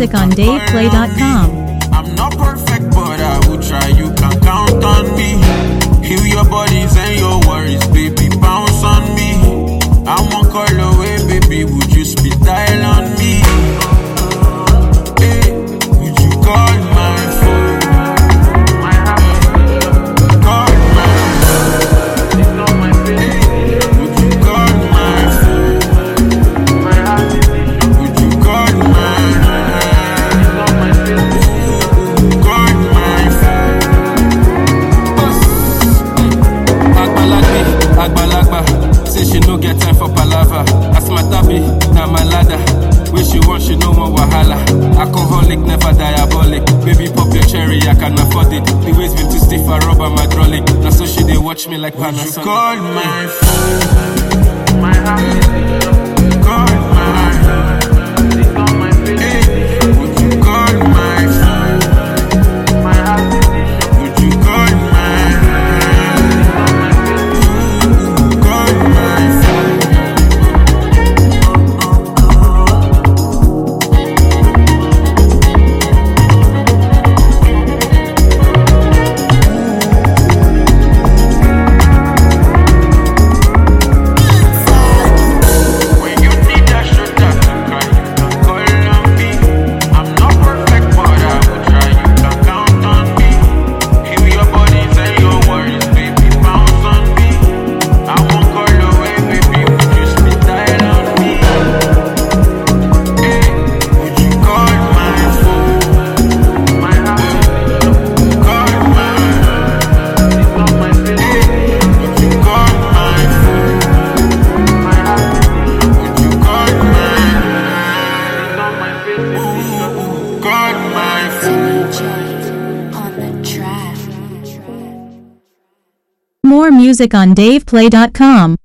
music on DavePlay.com. I'm not perfect, but I will try. You can count on me. Heal your bodies and your worries, baby. Bounce on me. I won't call away, baby. Would you spit dial on me? Hey, would you call my phone? Call my phone. Hey, would you call my phone? Would you call my call my phone? Agbalagba, say she no get time for palava. As my tabi, na my ladder. When she want, she no more wahala. Alcoholic, never diabolic. Baby, pop your cherry, I can afford it. The waist been too stiff, I rub on my hydraulic. Now so she they watch me like Panasonic. You call my phone. My heart. Call my phone. Hey, would you call my phone? My heart. Would you call my call my phone? When you need that shoulder to cry, you can call on me. I'm not perfect, but I will try. You can count on me. Heal your bodies and your worries, baby. Bounce on me. I won't call away, baby. Would you spit dial on me? Hey, would you call my phone? My heart. Call my hey, would you call my phone? My heart. Would you call my call my phone? On the track. More music on DavePlay.com.